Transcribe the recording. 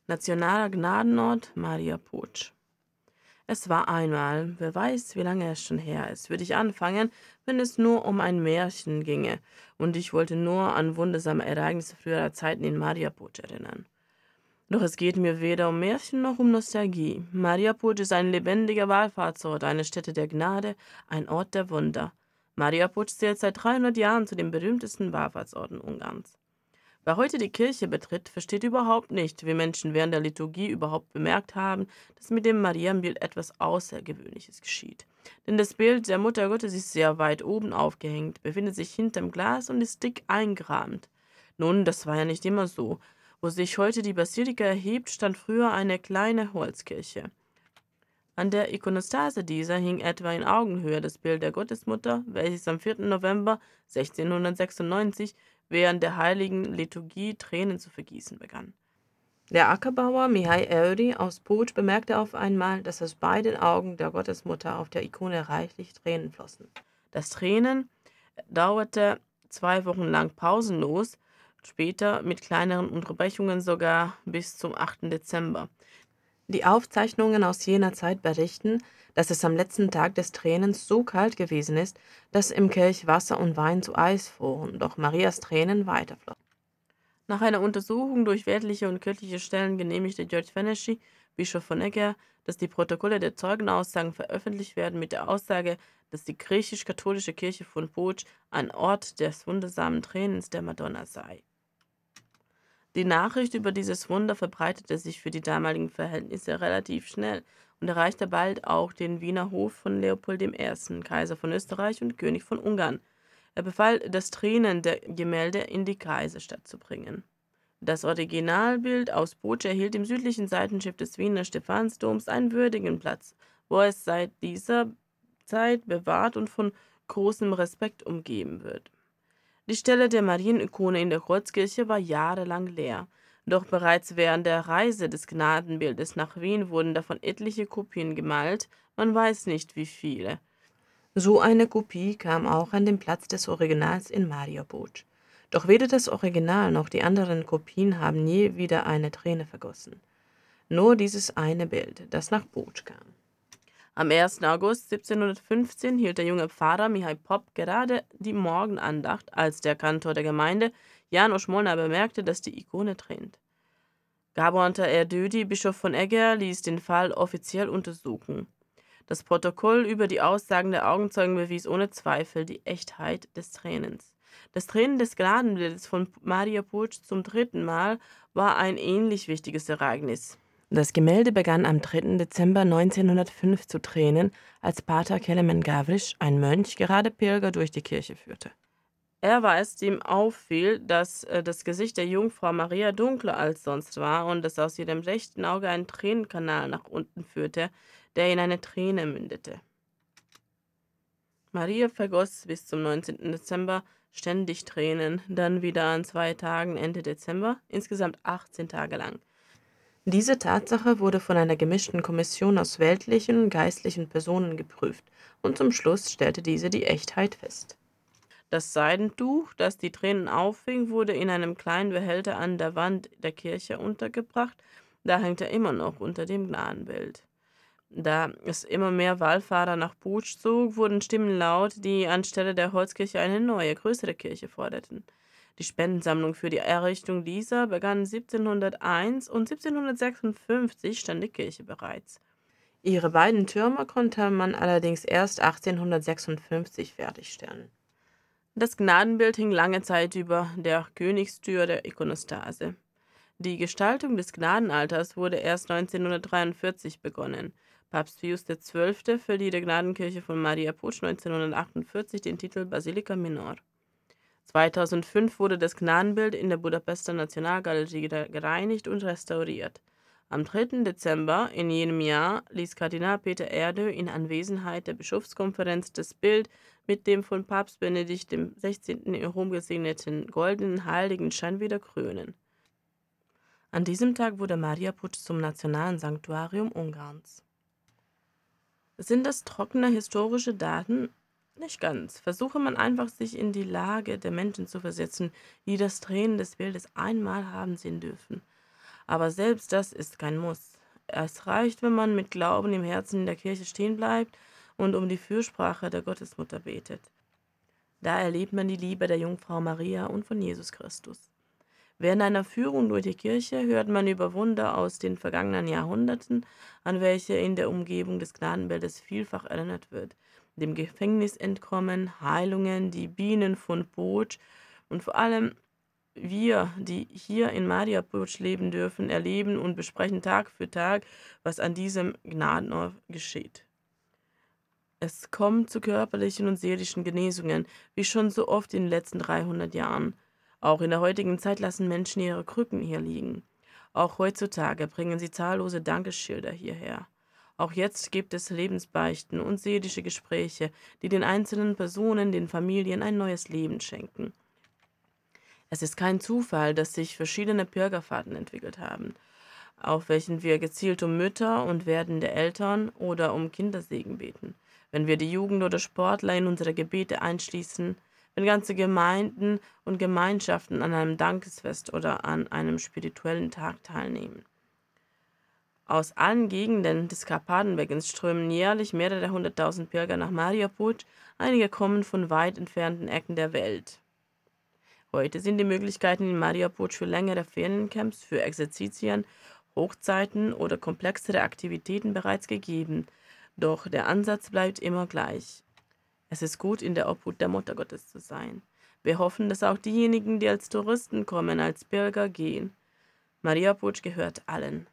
Nationaler Gnadenort Maria Puig. Es war einmal, wer weiß, wie lange es schon her ist, würde ich anfangen, wenn es nur um ein Märchen ginge, und ich wollte nur an wundersame Ereignisse früherer Zeiten in Maria Puig erinnern. Doch es geht mir weder um Märchen noch um Nostalgie. Maria Puig ist ein lebendiger Wallfahrtsort, eine Stätte der Gnade, ein Ort der Wunder. Maria Puig zählt seit 300 Jahren zu den berühmtesten Wallfahrtsorten Ungarns. Wer heute die Kirche betritt, versteht überhaupt nicht, wie Menschen während der Liturgie überhaupt bemerkt haben, dass mit dem Marienbild etwas Außergewöhnliches geschieht. Denn das Bild der Mutter Gottes ist sehr weit oben aufgehängt, befindet sich hinterm Glas und ist dick eingerahmt. Nun, das war ja nicht immer so. Wo sich heute die Basilika erhebt, stand früher eine kleine Holzkirche. An der Ikonostase dieser hing etwa in Augenhöhe das Bild der Gottesmutter, welches am 4. November 1696 während der heiligen Liturgie Tränen zu vergießen begann. Der Ackerbauer Mihai Euri aus Puig bemerkte auf einmal, dass aus beiden Augen der Gottesmutter auf der Ikone reichlich Tränen flossen. Das Tränen dauerte 2 Wochen lang pausenlos, später mit kleineren Unterbrechungen sogar bis zum 8. Dezember. Die Aufzeichnungen aus jener Zeit berichten, dass es am letzten Tag des Tränens so kalt gewesen ist, dass im Kelch Wasser und Wein zu Eis froren, doch Marias Tränen weiterflossen. Nach einer Untersuchung durch weltliche und kirchliche Stellen genehmigte György Fenesi, Bischof von Eger, dass die Protokolle der Zeugenaussagen veröffentlicht werden mit der Aussage, dass die griechisch-katholische Kirche von Puig ein Ort des wundersamen Tränens der Madonna sei. Die Nachricht über dieses Wunder verbreitete sich für die damaligen Verhältnisse relativ schnell und erreichte bald auch den Wiener Hof von Leopold I., Kaiser von Österreich und König von Ungarn. Er befahl, das Tränen der Gemälde in die Kreisestadt zu bringen. Das Originalbild aus Puig erhielt im südlichen Seitenschiff des Wiener Stephansdoms einen würdigen Platz, wo es seit dieser Zeit bewahrt und von großem Respekt umgeben wird. Die Stelle der Marienikone in der Kreuzkirche war jahrelang leer, doch bereits während der Reise des Gnadenbildes nach Wien wurden davon etliche Kopien gemalt, man weiß nicht wie viele. So eine Kopie kam auch an den Platz des Originals in Mariupol. Doch weder das Original noch die anderen Kopien haben je wieder eine Träne vergossen. Nur dieses eine Bild, das nach Puig kam. Am 1. August 1715 hielt der junge Pfarrer Mihai Pop gerade die Morgenandacht, als der Kantor der Gemeinde, János Molnár, bemerkte, dass die Ikone tränt. Gábor Erdődy, Bischof von Eger, ließ den Fall offiziell untersuchen. Das Protokoll über die Aussagen der Augenzeugen bewies ohne Zweifel die Echtheit des Tränens. Das Tränen des Gnadenbildes von Maria Puig zum 3. Mal war ein ähnlich wichtiges Ereignis. Das Gemälde begann am 3. Dezember 1905 zu tränen, als Pater Kelemen Gavrisch, ein Mönch, gerade Pilger durch die Kirche führte. Er war es, dem auffiel, dass das Gesicht der Jungfrau Maria dunkler als sonst war und dass aus ihrem rechten Auge ein Tränenkanal nach unten führte, der in eine Träne mündete. Maria vergoss bis zum 19. Dezember ständig Tränen, dann wieder an 2 Tagen Ende Dezember, insgesamt 18 Tage lang. Diese Tatsache wurde von einer gemischten Kommission aus weltlichen und geistlichen Personen geprüft und zum Schluss stellte diese die Echtheit fest. Das Seidentuch, das die Tränen auffing, wurde in einem kleinen Behälter an der Wand der Kirche untergebracht, da hängt er immer noch unter dem Gnadenbild. Da es immer mehr Wallfahrer nach Puig zog, wurden Stimmen laut, die anstelle der Holzkirche eine neue, größere Kirche forderten. Die Spendensammlung für die Errichtung dieser begann 1701 und 1756 stand die Kirche bereits. Ihre beiden Türme konnte man allerdings erst 1856 fertigstellen. Das Gnadenbild hing lange Zeit über der Königstür der Ikonostase. Die Gestaltung des Gnadenaltars wurde erst 1943 begonnen. Papst Pius XII. Verlieh der Gnadenkirche von Maria Puig 1948 den Titel Basilica Minor. 2005 wurde das Gnadenbild in der Budapester Nationalgalerie gereinigt und restauriert. Am 3. Dezember in jenem Jahr ließ Kardinal Peter Erdő in Anwesenheit der Bischofskonferenz das Bild mit dem von Papst Benedikt XVI. In Rom gesegneten goldenen Heiligenschein wieder krönen. An diesem Tag wurde Maria Puig zum nationalen Sanktuarium Ungarns. Sind das trockene historische Daten? Nicht ganz. Versuche man einfach, sich in die Lage der Menschen zu versetzen, die das Tränen des Bildes einmal haben sehen dürfen. Aber selbst das ist kein Muss. Es reicht, wenn man mit Glauben im Herzen in der Kirche stehen bleibt und um die Fürsprache der Gottesmutter betet. Da erlebt man die Liebe der Jungfrau Maria und von Jesus Christus. Während einer Führung durch die Kirche hört man über Wunder aus den vergangenen Jahrhunderten, an welche in der Umgebung des Gnadenbildes vielfach erinnert wird. Dem Gefängnisentkommen, Heilungen, die Bienen von Pooch und vor allem wir, die hier in Mariaputsch leben dürfen, erleben und besprechen Tag für Tag, was an diesem Gnadenort geschieht. Es kommt zu körperlichen und seelischen Genesungen, wie schon so oft in den letzten 300 Jahren. Auch in der heutigen Zeit lassen Menschen ihre Krücken hier liegen. Auch heutzutage bringen sie zahllose Dankesschilder hierher. Auch jetzt gibt es Lebensbeichten und seelische Gespräche, die den einzelnen Personen, den Familien ein neues Leben schenken. Es ist kein Zufall, dass sich verschiedene Pilgerfahrten entwickelt haben, auf welchen wir gezielt um Mütter und werdende Eltern oder um Kindersegen beten, wenn wir die Jugend oder Sportler in unsere Gebete einschließen, wenn ganze Gemeinden und Gemeinschaften an einem Dankesfest oder an einem spirituellen Tag teilnehmen. Aus allen Gegenden des Karpatenbeckens strömen jährlich mehrere 100.000 Pilger nach Mariaputsch, einige kommen von weit entfernten Ecken der Welt. Heute sind die Möglichkeiten in Mariaputsch für längere Feriencamps, für Exerzitien, Hochzeiten oder komplexere Aktivitäten bereits gegeben, doch der Ansatz bleibt immer gleich. Es ist gut, in der Obhut der Mutter Gottes zu sein. Wir hoffen, dass auch diejenigen, die als Touristen kommen, als Pilger gehen. Mariaputsch gehört allen.